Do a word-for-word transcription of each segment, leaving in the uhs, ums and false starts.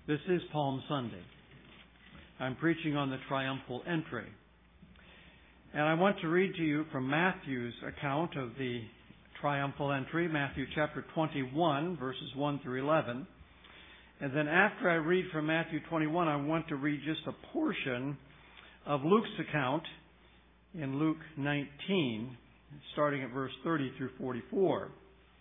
This is Palm Sunday. I'm preaching on the triumphal entry. And I want to read to you from Matthew's account of the triumphal entry, Matthew chapter twenty-one, verses one through eleven. And then after I read from Matthew twenty-one, I want to read just a portion of Luke's account in Luke nineteen, starting at verse thirty through forty-four.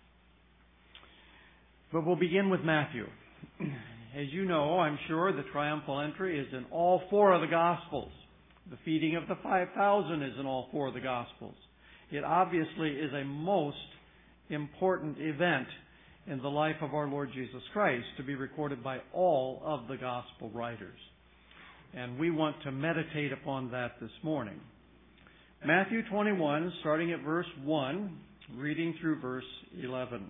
But we'll begin with Matthew. As you know, I'm sure, the triumphal entry is in all four of the Gospels. The feeding of the five thousand is in all four of the Gospels. It obviously is a most important event in the life of our Lord Jesus Christ to be recorded by all of the Gospel writers. And we want to meditate upon that this morning. Matthew twenty-one, starting at verse one, reading through verse eleven.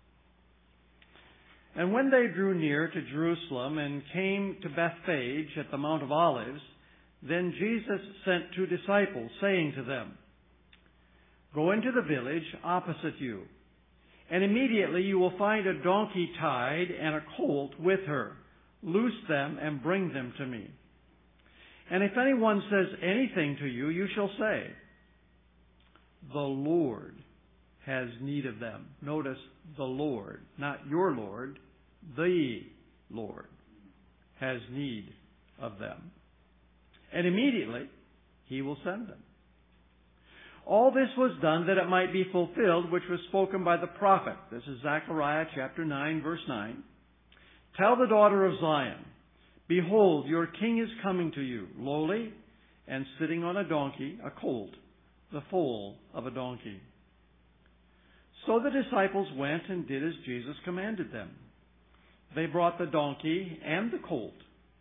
And when they drew near to Jerusalem and came to Bethphage at the Mount of Olives, then Jesus sent two disciples, saying to them, "Go into the village opposite you, and immediately you will find a donkey tied and a colt with her. Loose them and bring them to me. And if anyone says anything to you, you shall say, 'The Lord has need of them.'" Notice, the Lord, not your Lord, the Lord has need of them. And immediately he will send them. All this was done that it might be fulfilled, which was spoken by the prophet. This is Zechariah chapter nine, verse nine. "Tell the daughter of Zion, behold, your king is coming to you, lowly and sitting on a donkey, a colt, the foal of a donkey." So the disciples went and did as Jesus commanded them. They brought the donkey and the colt,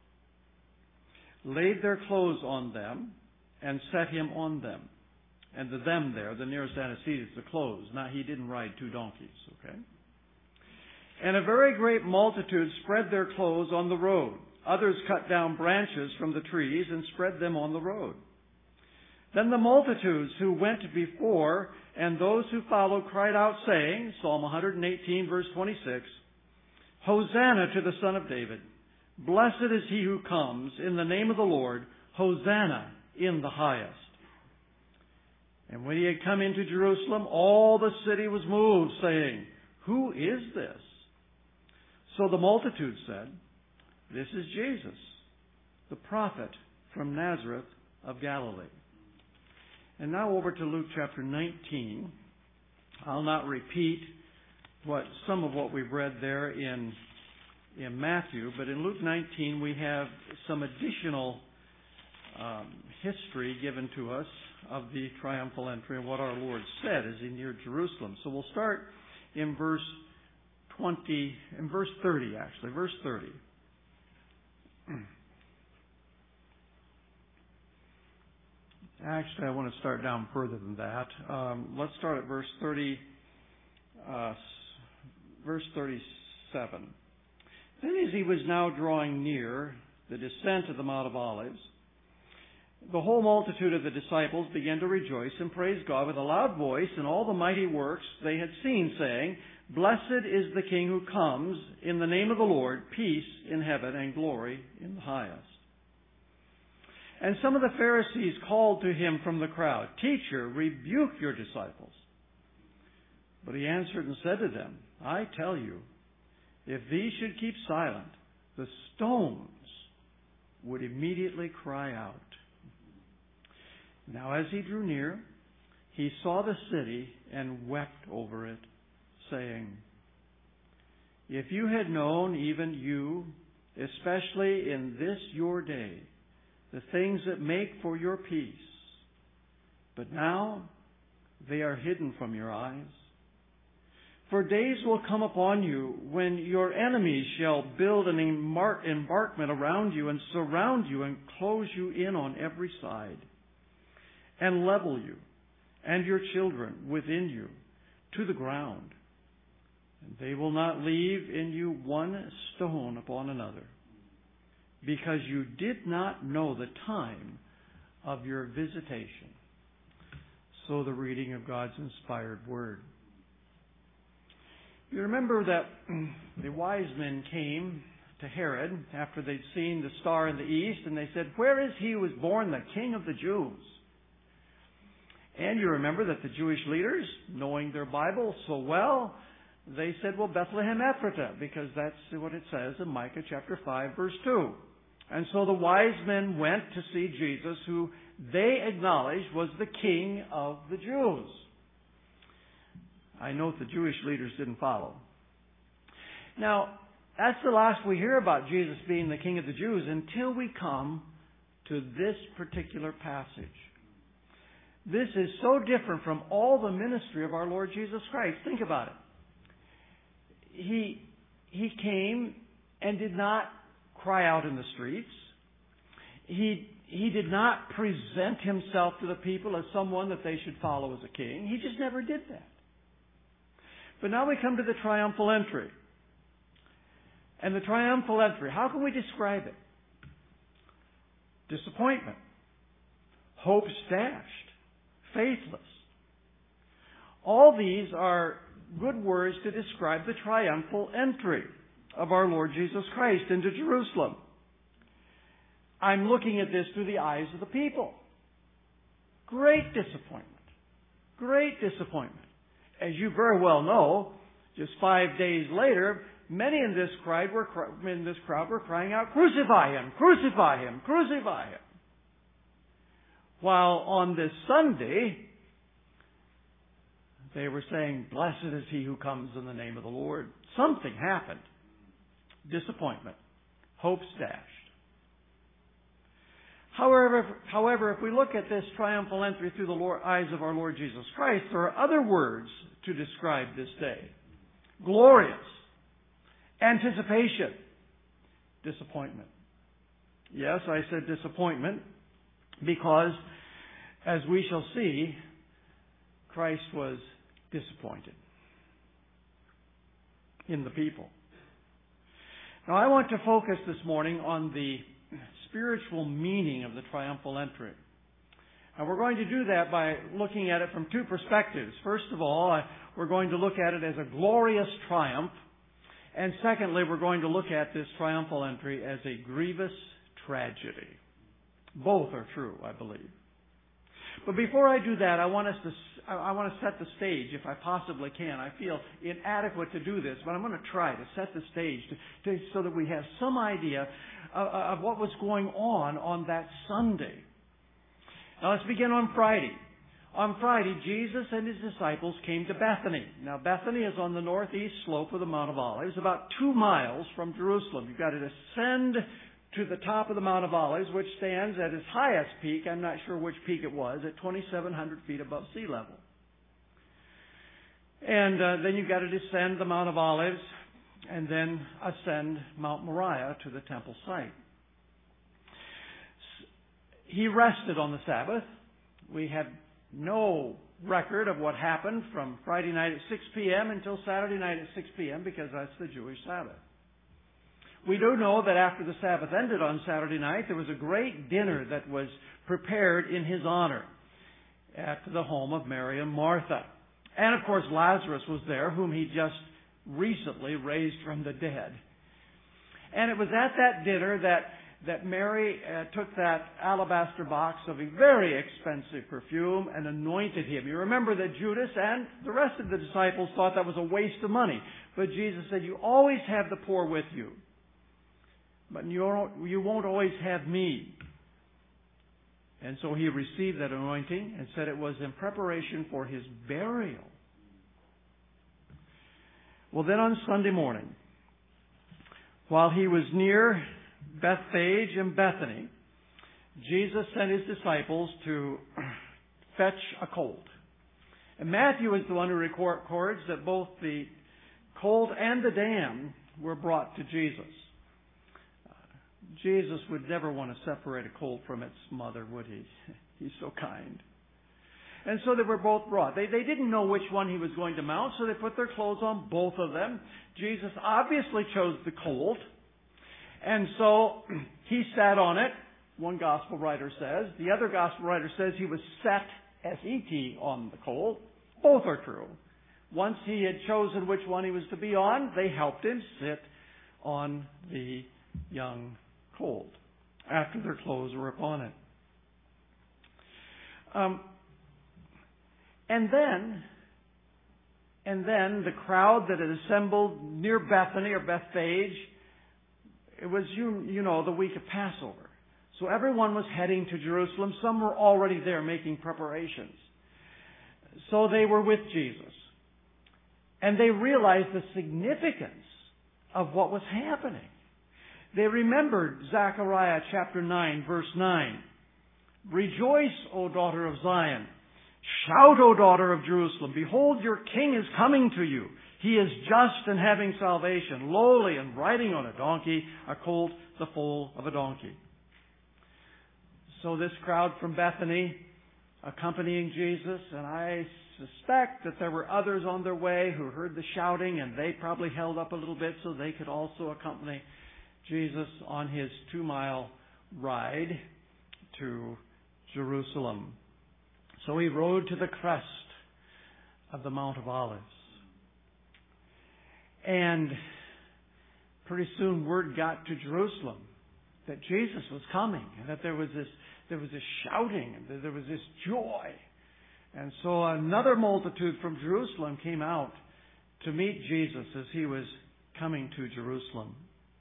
laid their clothes on them, and set him on them. And the them there, the nearest antecedent, the clothes. Now, he didn't ride two donkeys, okay? And a very great multitude spread their clothes on the road. Others cut down branches from the trees and spread them on the road. Then the multitudes who went before and those who followed cried out, saying, Psalm one eighteen, verse twenty-six, "Hosanna to the Son of David. Blessed is he who comes in the name of the Lord. Hosanna in the highest." And when he had come into Jerusalem, all the city was moved, saying, "Who is this?" So the multitude said, "This is Jesus, the prophet from Nazareth of Galilee." And now over to Luke chapter nineteen. I'll not repeat what some of what we've read there in, in Matthew, but in Luke nineteen we have some additional um, history given to us of the triumphal entry and what our Lord said as he neared Jerusalem. So we'll start in verse twenty, in verse thirty actually, verse thirty. Actually, I want to start down further than that. Um, let's start at verse thirty, uh, verse thirty-seven. Then, as he was now drawing near the descent of the Mount of Olives, the whole multitude of the disciples began to rejoice and praise God with a loud voice in all the mighty works they had seen, saying, "Blessed is the King who comes in the name of the Lord, peace in heaven and glory in the highest." And some of the Pharisees called to him from the crowd, "Teacher, rebuke your disciples." But he answered and said to them, "I tell you, if these should keep silent, the stones would immediately cry out." Now as he drew near, he saw the city and wept over it, saying, "If you had known, even you, especially in this your day, the things that make for your peace, but now they are hidden from your eyes. For days will come upon you when your enemies shall build an embankment around you and surround you and close you in on every side, and level you and your children within you to the ground. And they will not leave in you one stone upon another, because you did not know the time of your visitation." So the reading of God's inspired word. You remember that the wise men came to Herod after they'd seen the star in the east, and they said, "Where is he who was born the King of the Jews?" And you remember that the Jewish leaders, knowing their Bible so well, they said, "Well, Bethlehem Ephratah," because that's what it says in Micah chapter five, verse two. And so the wise men went to see Jesus, who they acknowledged was the King of the Jews. I note the Jewish leaders didn't follow. Now, that's the last we hear about Jesus being the King of the Jews until we come to this particular passage. This is so different from all the ministry of our Lord Jesus Christ. Think about it. He, he came and did not cry out in the streets. He, he did not present himself to the people as someone that they should follow as a king. He just never did that. But now we come to the triumphal entry. And the triumphal entry, how can we describe it? Disappointment. Hope dashed. Faithless. All these are good words to describe the triumphal entry of our Lord Jesus Christ into Jerusalem. I'm looking at this through the eyes of the people. Great disappointment. Great disappointment. As you very well know, just five days later, many in this crowd were, in this crowd were crying out, "Crucify him! Crucify him! Crucify him!" While on this Sunday, they were saying, "Blessed is he who comes in the name of the Lord." Something happened. Disappointment. Hope dashed. However, however, if we look at this triumphal entry through the Lord, eyes of our Lord Jesus Christ, there are other words to describe this day. Glorious. Anticipation. Disappointment. Yes, I said disappointment because, as we shall see, Christ was disappointed in the people. Now, I want to focus this morning on the spiritual meaning of the triumphal entry. And we're going to do that by looking at it from two perspectives. First of all, we're going to look at it as a glorious triumph. And secondly, we're going to look at this triumphal entry as a grievous tragedy. Both are true, I believe. But before I do that, I want us to I want to set the stage if I possibly can. I feel inadequate to do this, but I'm going to try to set the stage to, to, so that we have some idea of, of what was going on on that Sunday. Now let's begin on Friday. On Friday, Jesus and his disciples came to Bethany. Now Bethany is on the northeast slope of the Mount of Olives, about two miles from Jerusalem. You've got to descend to the top of the Mount of Olives, which stands at its highest peak. I'm not sure which peak it was, at twenty-seven hundred feet above sea level. And uh, then you've got to descend the Mount of Olives and then ascend Mount Moriah to the temple site. He rested on the Sabbath. We have no record of what happened from Friday night at six p.m. until Saturday night at six p.m. because that's the Jewish Sabbath. We do know that after the Sabbath ended on Saturday night, there was a great dinner that was prepared in his honor at the home of Mary and Martha. And of course, Lazarus was there, whom he just recently raised from the dead. And it was at that dinner that, that Mary uh, took that alabaster box of a very expensive perfume and anointed him. You remember that Judas and the rest of the disciples thought that was a waste of money. But Jesus said, "You always have the poor with you, but you won't, you won't always have me." And so he received that anointing and said it was in preparation for his burial. Well, then on Sunday morning, while he was near Bethphage and Bethany, Jesus sent his disciples to fetch a colt. And Matthew is the one who records that both the colt and the dam were brought to Jesus. Jesus would never want to separate a colt from its mother, would he? He's so kind. And so they were both brought. They, they didn't know which one he was going to mount, so they put their clothes on both of them. Jesus obviously chose the colt. And so he sat on it, one gospel writer says. The other gospel writer says he was set, S E T, on the colt. Both are true. Once he had chosen which one he was to be on, they helped him sit on the colt. young colt after their clothes were upon it. Um, and then, and then the crowd that had assembled near Bethany or Bethphage, it was, you, you know, the week of Passover. So everyone was heading to Jerusalem. Some were already there making preparations. So they were with Jesus. And they realized the significance of what was happening. They remembered Zechariah chapter nine, verse nine. Rejoice, O daughter of Zion. Shout, O daughter of Jerusalem. Behold, your king is coming to you. He is just and having salvation, lowly and riding on a donkey, a colt, the foal of a donkey. So this crowd from Bethany accompanying Jesus, and I suspect that there were others on their way who heard the shouting, and they probably held up a little bit so they could also accompany Jesus on his two-mile ride to Jerusalem. So he rode to the crest of the Mount of Olives. And pretty soon word got to Jerusalem that Jesus was coming, and that there was this there was this shouting, and that there was this joy. And so another multitude from Jerusalem came out to meet Jesus as he was coming to Jerusalem.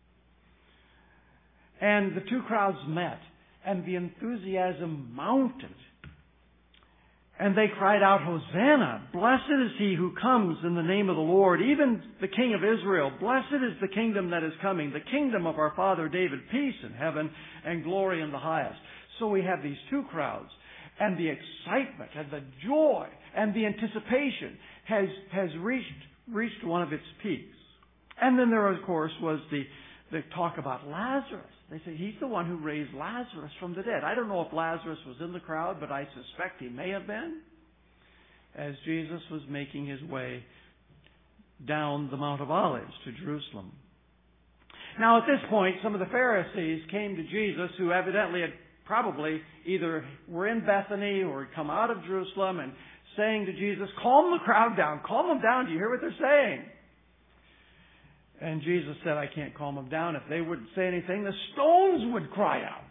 And the two crowds met, and the enthusiasm mounted. And they cried out, Hosanna! Blessed is he who comes in the name of the Lord, even the King of Israel. Blessed is the kingdom that is coming, the kingdom of our father David. Peace in heaven and glory in the highest. So we have these two crowds, and the excitement and the joy and the anticipation has has reached reached one of its peaks. And then there, of course, was the, the talk about Lazarus. They say he's the one who raised Lazarus from the dead. I don't know if Lazarus was in the crowd, but I suspect he may have been, as Jesus was making his way down the Mount of Olives to Jerusalem. Now at this point, some of the Pharisees came to Jesus, who evidently had probably either were in Bethany or had come out of Jerusalem, and saying to Jesus, calm the crowd down, calm them down. Do you hear what they're saying? And Jesus said, I can't calm them down. If they wouldn't say anything, the stones would cry out.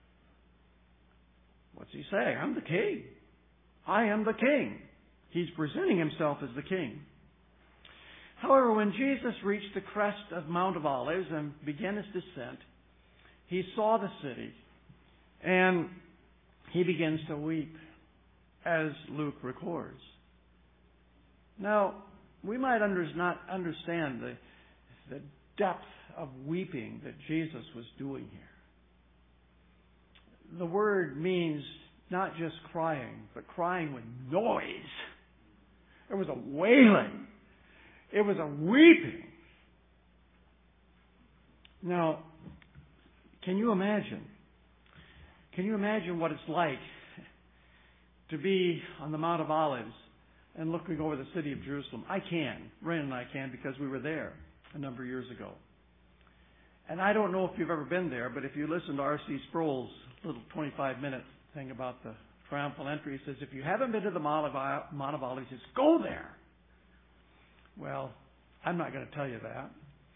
What's he saying? I'm the king. I am the king. He's presenting himself as the king. However, when Jesus reached the crest of Mount of Olives and began his descent, he saw the city, and he begins to weep, as Luke records. Now, we might under, not understand the the depth of weeping that Jesus was doing here. The word means not just crying, but crying with noise. It was a wailing. It was a weeping. Now, can you imagine? Can you imagine what it's like to be on the Mount of Olives and looking over the city of Jerusalem? I can. Ren and I can, because we were there a number of years ago. And I don't know if you've ever been there, but if you listen to R C Sproul's little twenty-five minute thing about the triumphal entry, he says, if you haven't been to the Mount of Olives, just go there. Well, I'm not going to tell you that.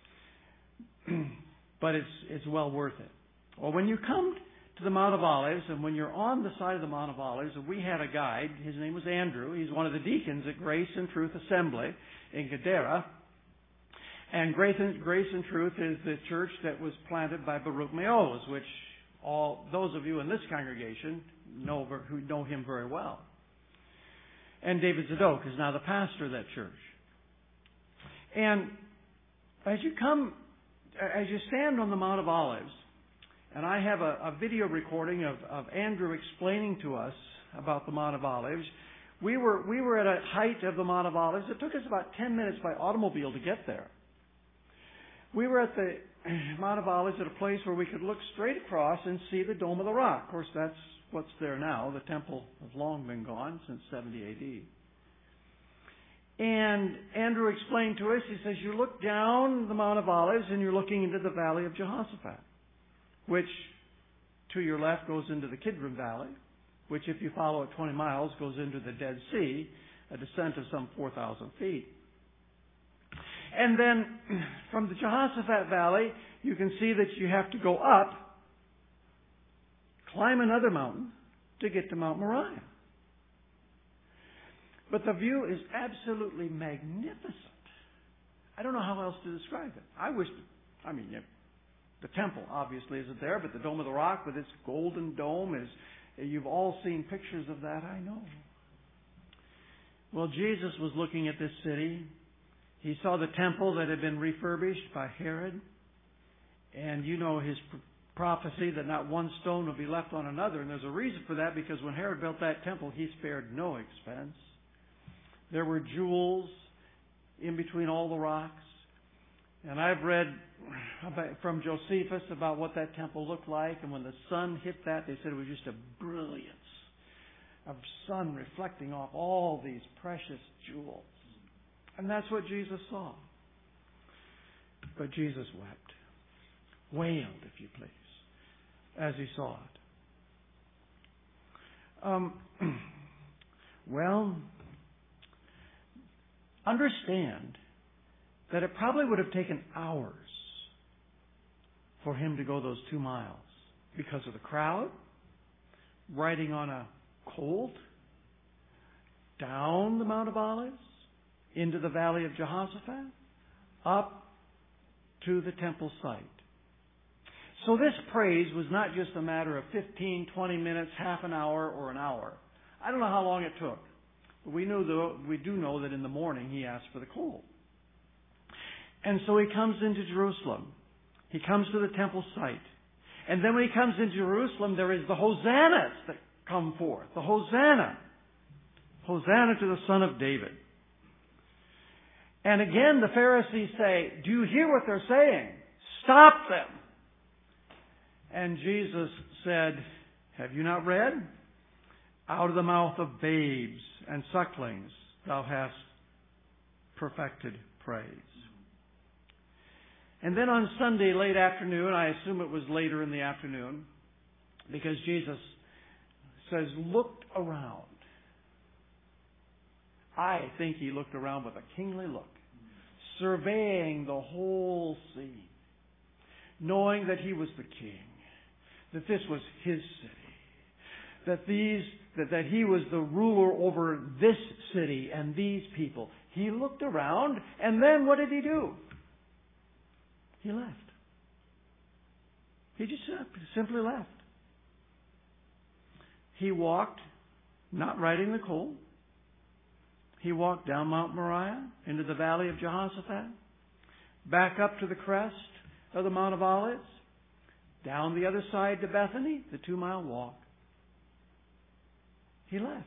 But it's it's well worth it. Well, when you come to the Mount of Olives, and when you're on the side of the Mount of Olives, we had a guide. His name was Andrew. He's one of the deacons at Grace and Truth Assembly in Gadara. And Grace and, Grace and Truth is the church that was planted by Baruch Meoz, which all those of you in this congregation know who know him very well. And David Zadok is now the pastor of that church. And as you come, as you stand on the Mount of Olives, and I have a, a video recording of, of Andrew explaining to us about the Mount of Olives. We were we were at a height of the Mount of Olives. It took us about ten minutes by automobile to get there. We were at the Mount of Olives at a place where we could look straight across and see the Dome of the Rock. Of course, that's what's there now. The temple has long been gone since seventy A D. And Andrew explained to us, he says, you look down the Mount of Olives and you're looking into the Valley of Jehoshaphat, which to your left goes into the Kidron Valley, which if you follow it twenty miles goes into the Dead Sea, a descent of some four thousand feet. And then from the Jehoshaphat Valley, you can see that you have to go up, climb another mountain to get to Mount Moriah. But the view is absolutely magnificent. I don't know how else to describe it. I wish, I mean, the temple obviously isn't there, but the Dome of the Rock with its golden dome is, you've all seen pictures of that, I know. Well, Jesus was looking at this city. He saw the temple that had been refurbished by Herod. And you know his prophecy that not one stone will be left on another. And there's a reason for that, because when Herod built that temple, he spared no expense. There were jewels in between all the rocks. And I've read about, from Josephus about what that temple looked like. And when the sun hit that, they said it was just a brilliance of sun reflecting off all these precious jewels. And that's what Jesus saw. But Jesus wept. Wailed, if you please, as he saw it. Um, well, understand that it probably would have taken hours for him to go those two miles because of the crowd, riding on a colt, down the Mount of Olives, into the valley of Jehoshaphat, up to the temple site. So this praise was not just a matter of fifteen, twenty minutes, half an hour, or an hour. I don't know how long it took. But we knew the, we do know that in the morning he asked for the colt. And so he comes into Jerusalem. He comes to the temple site. And then when he comes into Jerusalem, there is the hosannas that come forth. The Hosanna. Hosanna to the Son of David. And again, the Pharisees say, do you hear what they're saying? Stop them. And Jesus said, have you not read? Out of the mouth of babes and sucklings thou hast perfected praise. And then on Sunday, late afternoon, I assume it was later in the afternoon, because Jesus says, looked around. I think he looked around with a kingly look, surveying the whole scene, knowing that he was the king, that this was his city, that these that, that he was the ruler over this city and these people. He looked around, and then what did he do? He left. He just simply left. He walked, not riding the colt. He walked down Mount Moriah into the valley of Jehoshaphat, back up to the crest of the Mount of Olives, down the other side to Bethany, the two-mile walk. He left.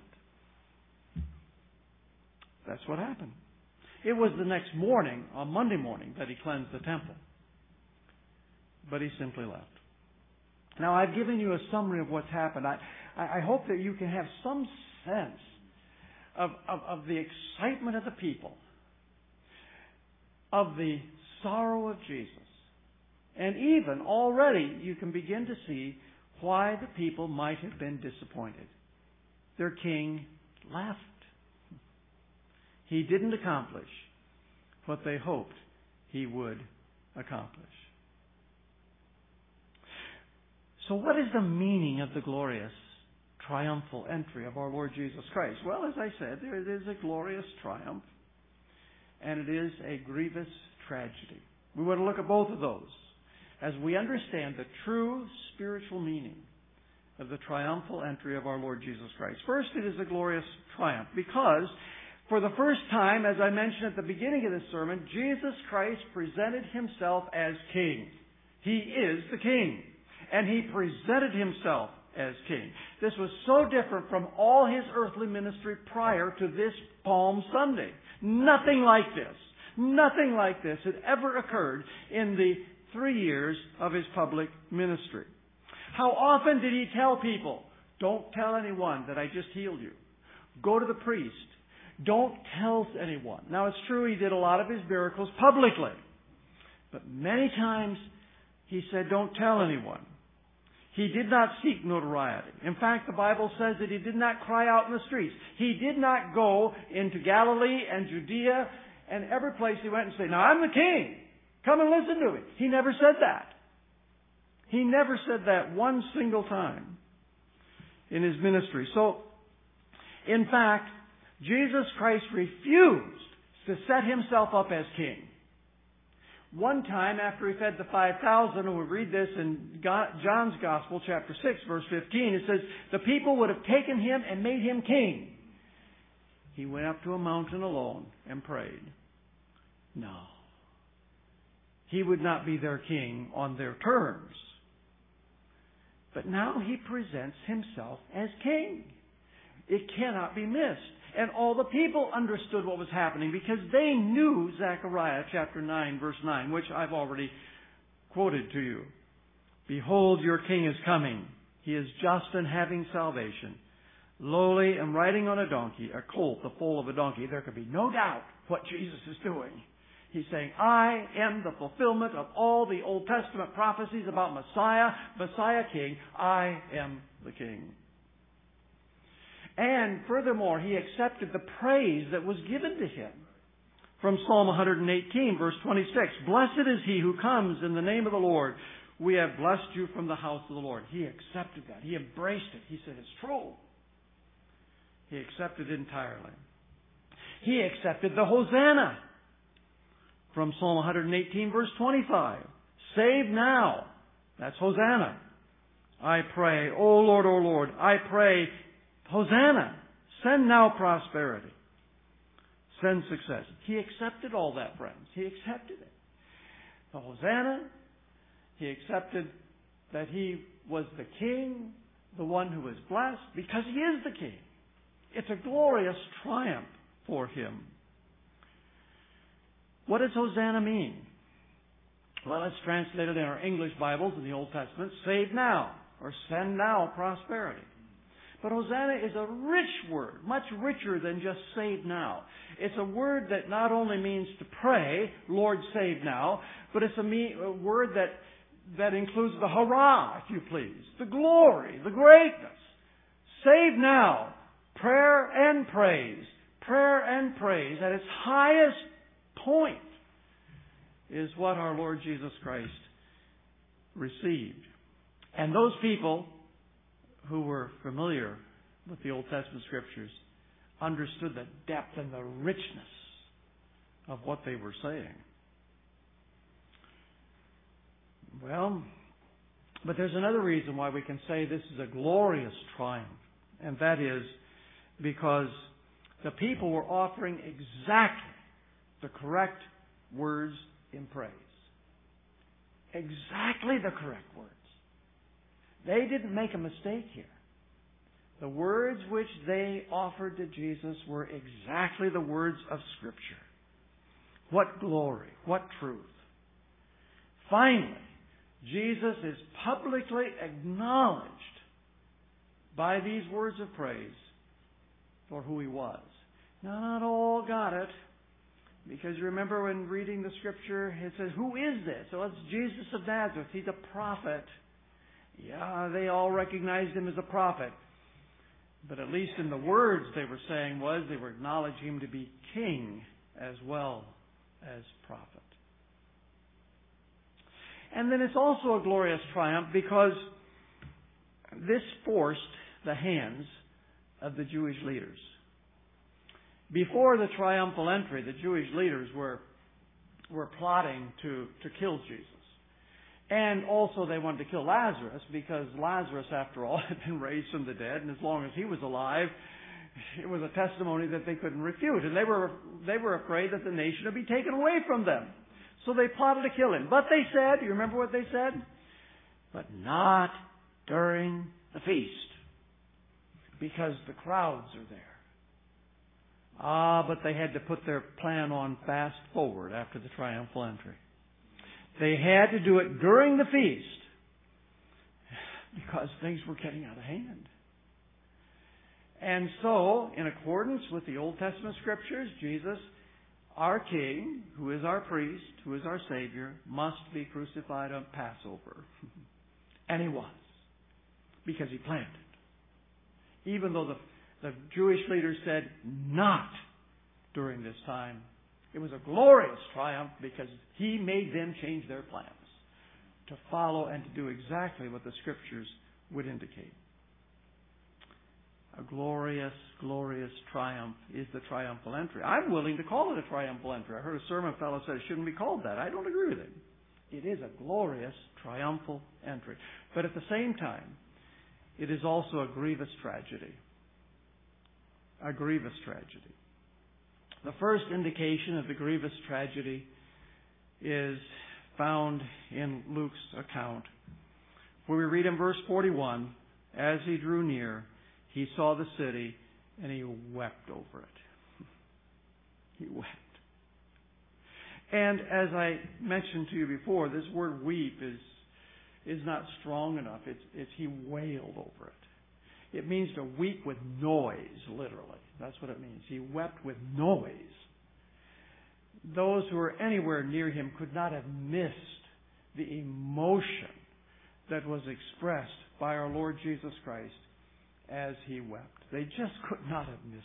That's what happened. It was the next morning, on Monday morning, that he cleansed the temple. But he simply left. Now, I've given you a summary of what's happened. I, I hope that you can have some sense of, of, of the excitement of the people, of the sorrow of Jesus. And even already you can begin to see why the people might have been disappointed. Their king left. He didn't accomplish what they hoped he would accomplish. So what is the meaning of the glorious triumphal entry of our Lord Jesus Christ? Well, as I said, there is a glorious triumph, and it is a grievous tragedy. We want to look at both of those as we understand the true spiritual meaning of the triumphal entry of our Lord Jesus Christ. First, it is a glorious triumph because for the first time, as I mentioned at the beginning of this sermon, Jesus Christ presented himself as king. He is the king, and he presented himself as king. This was so different from all his earthly ministry prior to this Palm Sunday. Nothing like this. Nothing like this had ever occurred in the three years of his public ministry. How often did he tell people, don't tell anyone that I just healed you. Go to the priest. Don't tell anyone. Now, it's true he did a lot of his miracles publicly. But many times he said, don't tell anyone. He did not seek notoriety. In fact, the Bible says that he did not cry out in the streets. He did not go into Galilee and Judea And every place he went and said, now I'm the king. Come and listen to me. He never said that. He never said that one single time in his ministry. So, in fact, Jesus Christ refused to set himself up as king. One time, after he fed the five thousand, and we read this in John's Gospel, chapter six, verse fifteen, it says, the people would have taken him and made him king. He went up to a mountain alone and prayed. No. He would not be their king on their terms. But now he presents himself as king. It cannot be missed. And all the people understood what was happening because they knew Zechariah chapter nine, verse nine, which I've already quoted to you. Behold, your king is coming. He is just and having salvation, lowly and riding on a donkey, a colt, the foal of a donkey. There could be no doubt what Jesus is doing. He's saying, I am the fulfillment of all the Old Testament prophecies about Messiah, Messiah King. I am the King. And furthermore, he accepted the praise that was given to him. From Psalm one eighteen, verse twenty-six, blessed is he who comes in the name of the Lord. We have blessed you from the house of the Lord. He accepted that. He embraced it. He said, it's true. He accepted it entirely. He accepted the Hosanna. From Psalm one eighteen, verse twenty-five. Save now. That's Hosanna. I pray, O Lord, O Lord, I pray, Hosanna. Send now prosperity. Send success. He accepted all that, friends. He accepted it. The Hosanna. He accepted that he was the king, the one who was blessed, because he is the king. It's a glorious triumph for him. What does Hosanna mean? Well, it's translated in our English Bibles in the Old Testament, save now, or send now prosperity. But Hosanna is a rich word, much richer than just save now. It's a word that not only means to pray, Lord save now, but it's a, me- a word that, that includes the hurrah, if you please, the glory, the greatness. Save now, prayer and praise, prayer and praise at its highest point is what our Lord Jesus Christ received. And those people who were familiar with the Old Testament Scriptures understood the depth and the richness of what they were saying. Well, but there's another reason why we can say this is a glorious triumph, and that is because the people were offering exactly the correct words in praise. Exactly the correct words. They didn't make a mistake here. The words which they offered to Jesus were exactly the words of Scripture. What glory, what truth. Finally, Jesus is publicly acknowledged by these words of praise for who he was. Now, not all got it. Because you remember when reading the Scripture, it says, who is this? Well, it's Jesus of Nazareth. He's a prophet. Yeah, they all recognized him as a prophet. But at least in the words they were saying was, they were acknowledging him to be king as well as prophet. And then it's also a glorious triumph because this forced the hands of the Jewish leaders. Before the triumphal entry, the Jewish leaders were were plotting to, to kill Jesus. And also they wanted to kill Lazarus because Lazarus, after all, had been raised from the dead. And as long as he was alive, it was a testimony that they couldn't refute. And they were they were afraid that the nation would be taken away from them. So they plotted to kill him. But they said, you remember what they said? But not during the feast, because the crowds are there. Ah, but they had to put their plan on fast forward after the triumphal entry. They had to do it during the feast because things were getting out of hand. And so, in accordance with the Old Testament Scriptures, Jesus, our King, who is our priest, who is our Savior, must be crucified on Passover. And he was, because he planned it. Even though the The Jewish leaders said, not during this time, It was a glorious triumph because He made them change their plans to follow and to do exactly what the Scriptures would indicate. A glorious, glorious triumph is the triumphal entry. I'm willing to call it a triumphal entry. I heard a sermon fellow said it shouldn't be called that. I don't agree with him. It is a glorious, triumphal entry. But at the same time, it is also a grievous tragedy. A grievous tragedy. The first indication of the grievous tragedy is found in Luke's account, where we read in verse forty-one, as he drew near, he saw the city, and he wept over it. He wept. And as I mentioned to you before, this word weep is is not strong enough. It's, it's he wailed over it. It means to weep with noise, literally. That's what it means. He wept with noise. Those who were anywhere near him could not have missed the emotion that was expressed by our Lord Jesus Christ as he wept. They just could not have missed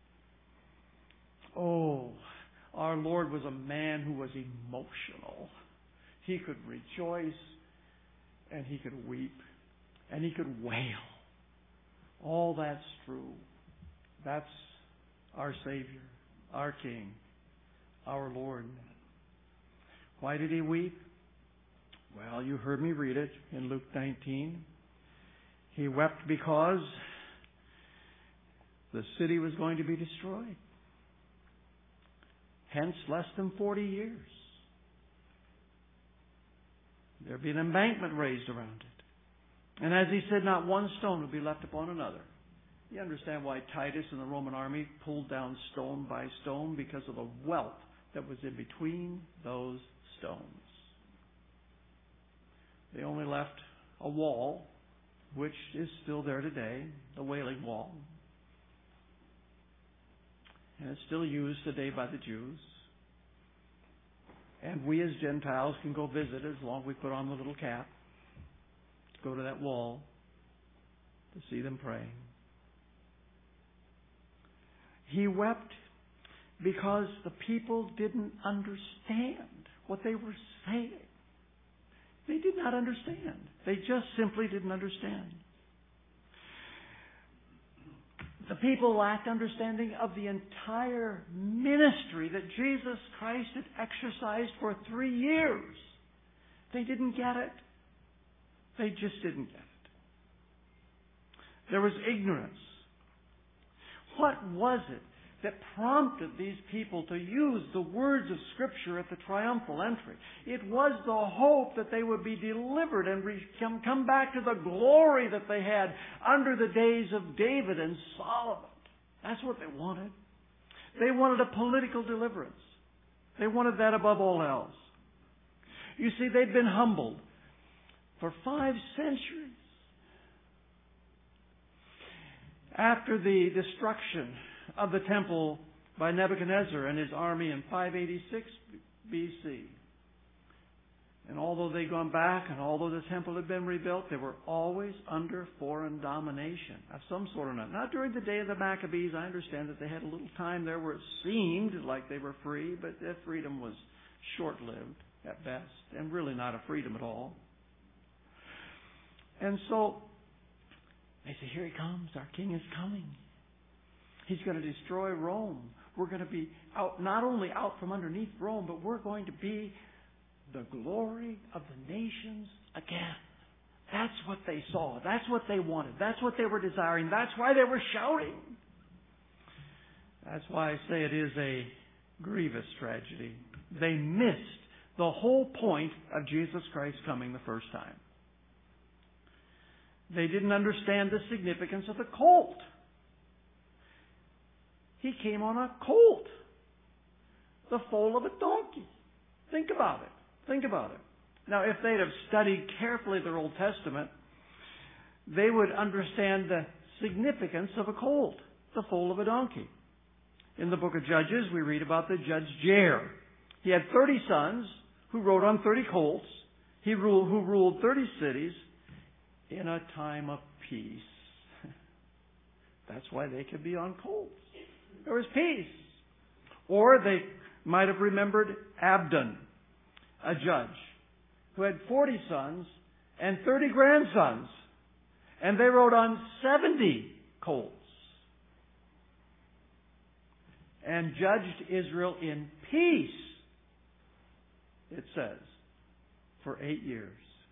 it. Oh, our Lord was a man who was emotional. He could rejoice, and he could weep, and he could wail. All that's true. That's our Savior, our King, our Lord. Why did he weep? Well, you heard me read it in Luke nineteen. He wept because the city was going to be destroyed. Hence, less than forty years. There'd be an embankment raised around it. And as he said, not one stone would be left upon another. You understand why Titus and the Roman army pulled down stone by stone? Because of the wealth that was in between those stones. They only left a wall, which is still there today, the Wailing Wall. And it's still used today by the Jews. And we as Gentiles can go visit as long as we put on the little cap, to go to that wall, to see them praying. He wept because the people didn't understand what they were saying. They did not understand. They just simply didn't understand. The people lacked understanding of the entire ministry that Jesus Christ had exercised for three years. They didn't get it. They just didn't get it. There was ignorance. What was it that prompted these people to use the words of Scripture at the triumphal entry? It was the hope that they would be delivered and re- come, come back to the glory that they had under the days of David and Solomon. That's what they wanted. They wanted a political deliverance. They wanted that above all else. You see, they'd been humbled for five centuries. After the destruction of the temple by Nebuchadnezzar and his army in five eighty-six B C. And although they'd gone back and although the temple had been rebuilt, they were always under foreign domination of some sort or not. Not during the day of the Maccabees. I understand that they had a little time there where it seemed like they were free, but that freedom was short-lived at best and really not a freedom at all. And so they say, here he comes. Our king is coming. He's going to destroy Rome. We're going to be out, not only out from underneath Rome, but we're going to be the glory of the nations again. That's what they saw. That's what they wanted. That's what they were desiring. That's why they were shouting. That's why I say it is a grievous tragedy. They missed the whole point of Jesus Christ coming the first time. They didn't understand the significance of the colt. He came on a colt, the foal of a donkey. Think about it. Think about it. Now, if they'd have studied carefully their Old Testament, they would understand the significance of a colt, the foal of a donkey. In the book of Judges, we read about the judge Jair. He had thirty sons who rode on thirty colts. He ruled, who ruled thirty cities in a time of peace. That's why they could be on colts. There was peace. Or they might have remembered Abdon, a judge, who had forty sons and thirty grandsons, and they rode on seventy colts and judged Israel in peace, it says, for eight years.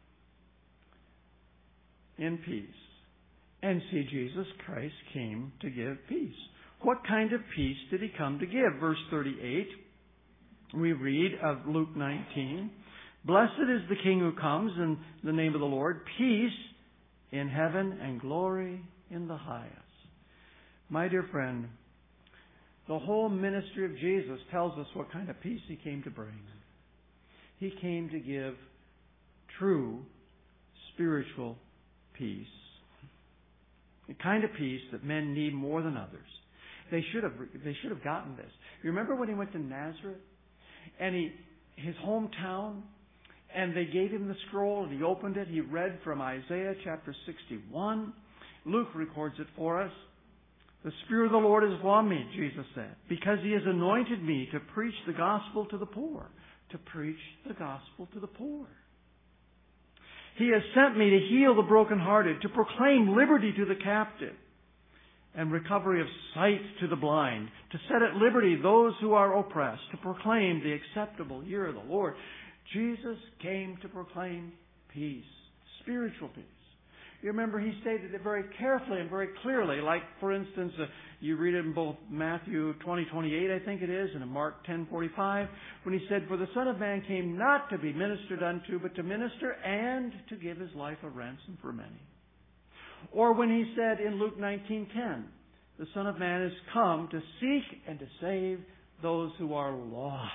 In peace. And see, Jesus Christ came to give peace. What kind of peace did He come to give? Verse thirty-eight, we read of Luke nineteen, "Blessed is the King who comes in the name of the Lord, peace in heaven and glory in the highest." My dear friend, the whole ministry of Jesus tells us what kind of peace He came to bring. He came to give true spiritual peace. The kind of peace that men need more than others. They should have, they should have gotten this. You remember when He went to Nazareth? And he, his hometown, and they gave Him the scroll, and He opened it. He read from Isaiah chapter sixty-one. Luke records it for us. "The Spirit of the Lord is upon me," Jesus said, "because He has anointed me to preach the gospel to the poor." To preach the gospel to the poor. "He has sent me to heal the brokenhearted, to proclaim liberty to the captive, and recovery of sight to the blind, to set at liberty those who are oppressed, to proclaim the acceptable year of the Lord." Jesus came to proclaim peace, spiritual peace. You remember He stated it very carefully and very clearly. Like, for instance, uh, you read it in both Matthew twenty twenty-eight, I think it is, and in Mark ten forty-five, when He said, "For the Son of Man came not to be ministered unto, but to minister and to give His life a ransom for many." Or when He said in Luke nineteen ten, "The Son of Man is come to seek and to save those who are lost."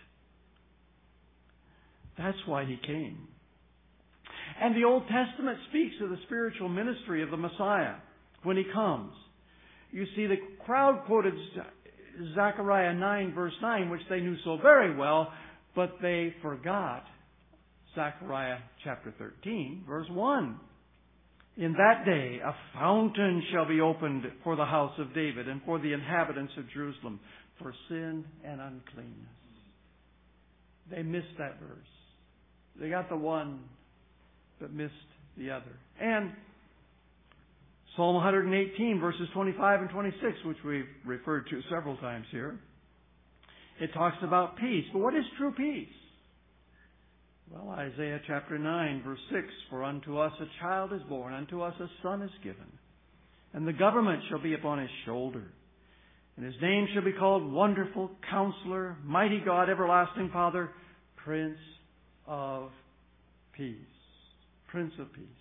That's why He came. And the Old Testament speaks of the spiritual ministry of the Messiah when He comes. You see, the crowd quoted Zechariah nine verse nine, which they knew so very well, but they forgot Zechariah chapter thirteen verse one. "In that day a fountain shall be opened for the house of David and for the inhabitants of Jerusalem for sin and uncleanness." They missed that verse. They got the one but missed the other. And Psalm one eighteen verses twenty-five and twenty-six, which we've referred to several times here, it talks about peace. But what is true peace? Well, Isaiah chapter nine verse six, "For unto us a child is born, unto us a son is given, and the government shall be upon His shoulder. And His name shall be called Wonderful Counselor, Mighty God, Everlasting Father, Prince of Peace." Prince of Peace.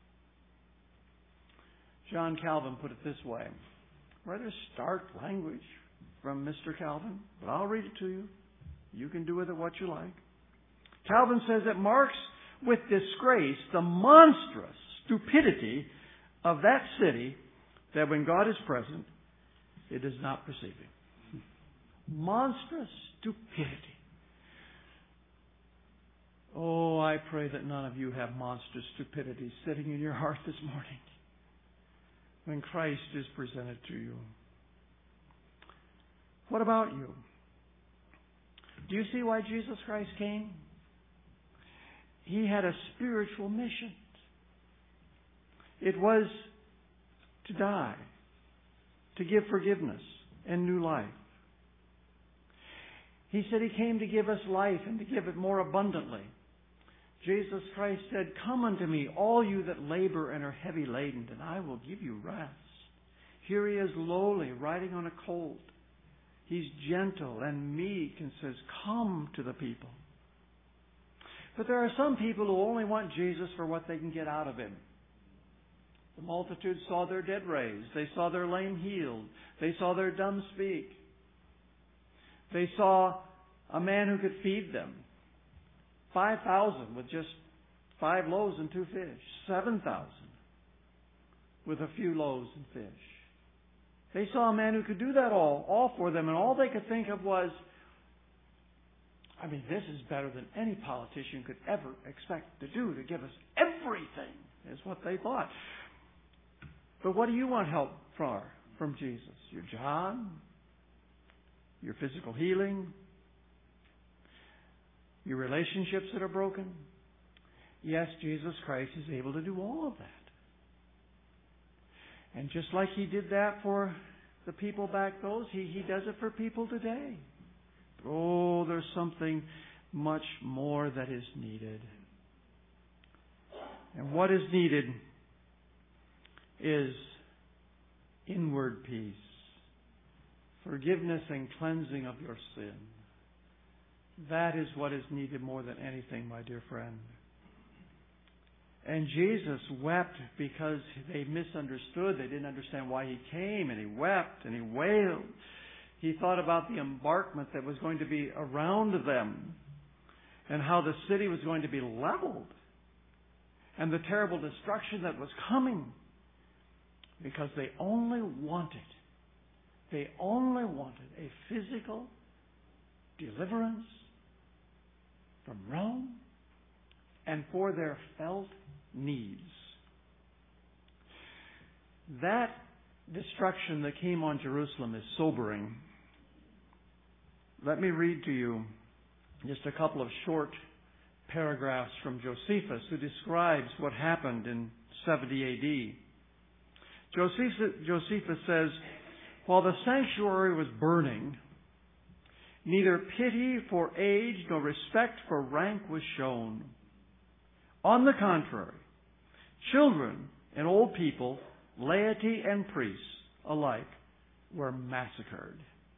John Calvin put it this way. Rather stark language from Mister Calvin, but I'll read it to you. You can do with it what you like. Calvin says it marks with disgrace the monstrous stupidity of that city that when God is present, it is not perceiving. Monstrous stupidity. Oh, I pray that none of you have monstrous stupidity sitting in your heart this morning when Christ is presented to you. What about you? Do you see why Jesus Christ came? He had a spiritual mission. It was to die, to give forgiveness and new life. He said He came to give us life and to give it more abundantly. Jesus Christ said, "Come unto me, all you that labor and are heavy laden, and I will give you rest." Here He is lowly, riding on a colt. He's gentle and meek and says, "Come to the people." But there are some people who only want Jesus for what they can get out of Him. The multitude saw their dead raised. They saw their lame healed. They saw their dumb speak. They saw a man who could feed them. Five thousand with just five loaves and two fish. Seven thousand with a few loaves and fish. They saw a man who could do that all, all for them, and all they could think of was, I mean, this is better than any politician could ever expect to do, to give us everything, is what they thought. But what do you want help from, from Jesus? Your job? Your physical healing? your relationships that are broken. Yes, Jesus Christ is able to do all of that. And just like He did that for the people back those, He, he does it for people today. But, oh, there's something much more that is needed. And what is needed is inward peace, forgiveness and cleansing of your sin. That is what is needed more than anything, my dear friend. And Jesus wept because they misunderstood. They didn't understand why He came, and He wept and He wailed. He thought about the embankment that was going to be around them and how the city was going to be leveled and the terrible destruction that was coming because they only wanted, they only wanted a physical deliverance from Rome and for their felt needs. That destruction that came on Jerusalem is sobering. Let me read to you just a couple of short paragraphs from Josephus, who describes what happened in seventy A D. Josephus, Josephus says, while the sanctuary was burning, neither pity for age nor respect for rank was shown. On the contrary, children and old people, laity and priests alike were massacred.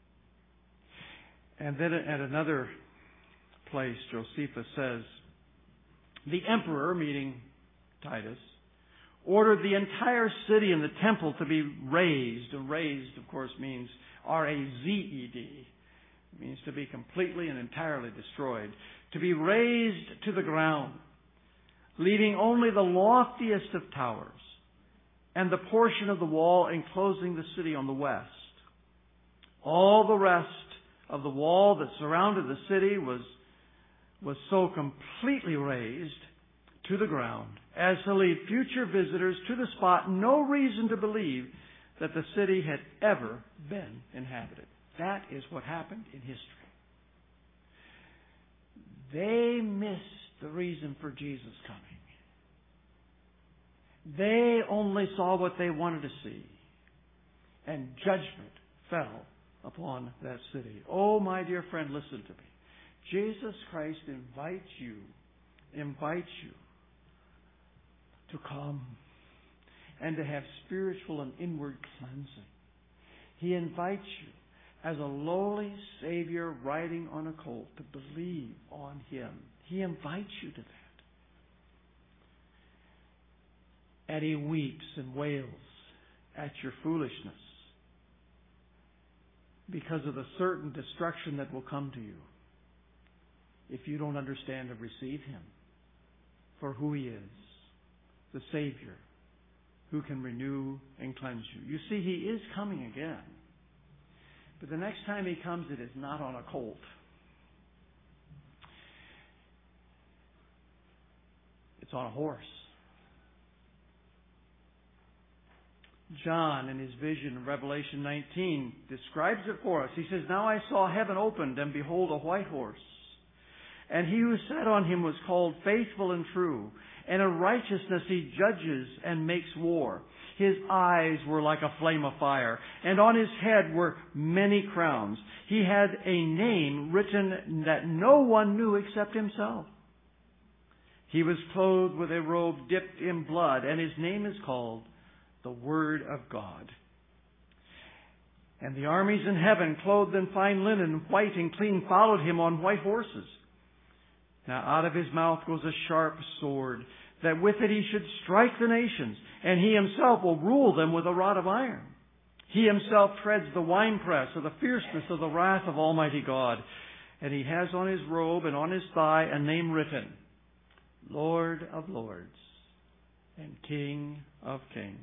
And then at another place, Josephus says, the emperor, meaning Titus, ordered the entire city and the temple to be razed. And razed, of course, means R A Z E D. It means to be completely and entirely destroyed. To be razed to the ground, leaving only the loftiest of towers and the portion of the wall enclosing the city on the west. All the rest of the wall that surrounded the city was, was so completely razed to the ground as to leave future visitors to the spot no reason to believe that the city had ever been inhabited. That is what happened in history. They missed the reason for Jesus coming. They only saw what they wanted to see. And judgment fell upon that city. Oh, my dear friend, listen to me. Jesus Christ invites you, invites you to come and to have spiritual and inward cleansing. He invites you as a lowly Savior riding on a colt to believe on Him. He invites you to that. And He weeps and wails at your foolishness because of the certain destruction that will come to you if you don't understand and receive Him for who He is, the Savior who can renew and cleanse you. You see, He is coming again. But the next time He comes, it is not on a colt. It's on a horse. John, in his vision in Revelation nineteen, describes it for us. He says, now I saw heaven opened, and behold, a white horse. And he who sat on him was called Faithful and True. And in righteousness he judges and makes war. His eyes were like a flame of fire, and on his head were many crowns. He had a name written that no one knew except himself. He was clothed with a robe dipped in blood, and his name is called the Word of God. And the armies in heaven, clothed in fine linen, white and clean, followed him on white horses. Now out of his mouth goes a sharp sword, that with it he should strike the nations, and he himself will rule them with a rod of iron. He himself treads the winepress of the fierceness of the wrath of Almighty God. And he has on his robe and on his thigh a name written, Lord of Lords and King of Kings.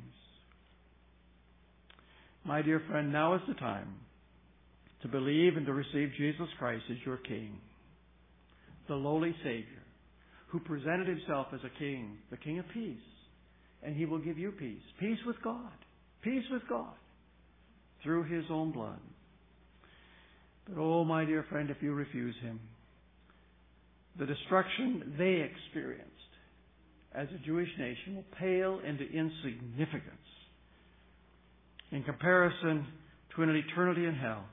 My dear friend, now is the time to believe and to receive Jesus Christ as your King, the lowly Savior, who presented Himself as a King, the King of peace. And He will give you peace. Peace with God. Peace with God through His own blood. But oh, my dear friend, if you refuse Him, the destruction they experienced as a Jewish nation will pale into insignificance in comparison to an eternity in hell.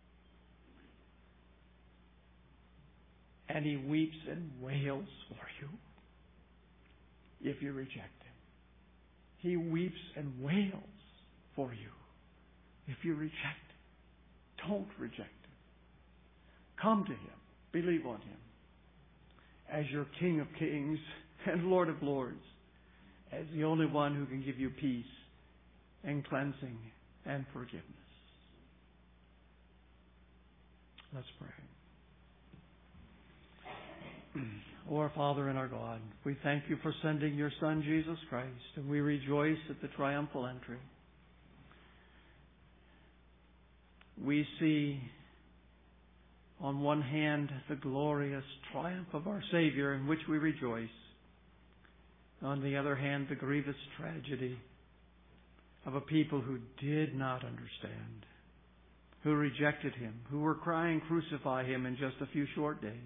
And He weeps and wails for you if you reject Him. He weeps and wails for you if you reject Him. Don't reject Him. Come to Him. Believe on Him as your King of Kings and Lord of Lords, as the only one who can give you peace and cleansing and forgiveness. Let's pray. O our Father and our God, we thank You for sending Your Son, Jesus Christ, and we rejoice at the triumphal entry. We see, on one hand, the glorious triumph of our Savior, in which we rejoice. On the other hand, the grievous tragedy of a people who did not understand, who rejected Him, who were crying, "Crucify Him," in just a few short days.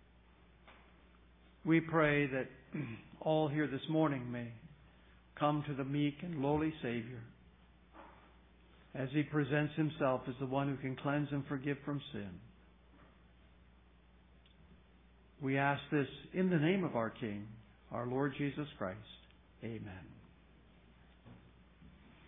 We pray that all here this morning may come to the meek and lowly Savior as He presents Himself as the one who can cleanse and forgive from sin. We ask this in the name of our King, our Lord Jesus Christ. Amen.